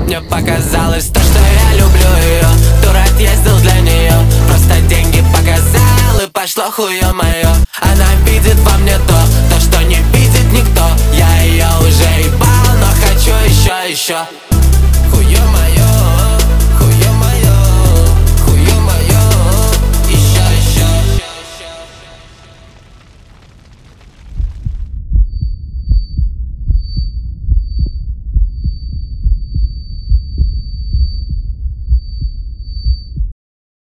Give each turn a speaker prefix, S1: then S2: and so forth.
S1: Мне показалось то, что я люблю ее. Тур отъездил для нее, просто деньги показал и пошло хуе мое. Она видит во мне то, что не видит никто. Я ее уже ебал, но хочу еще.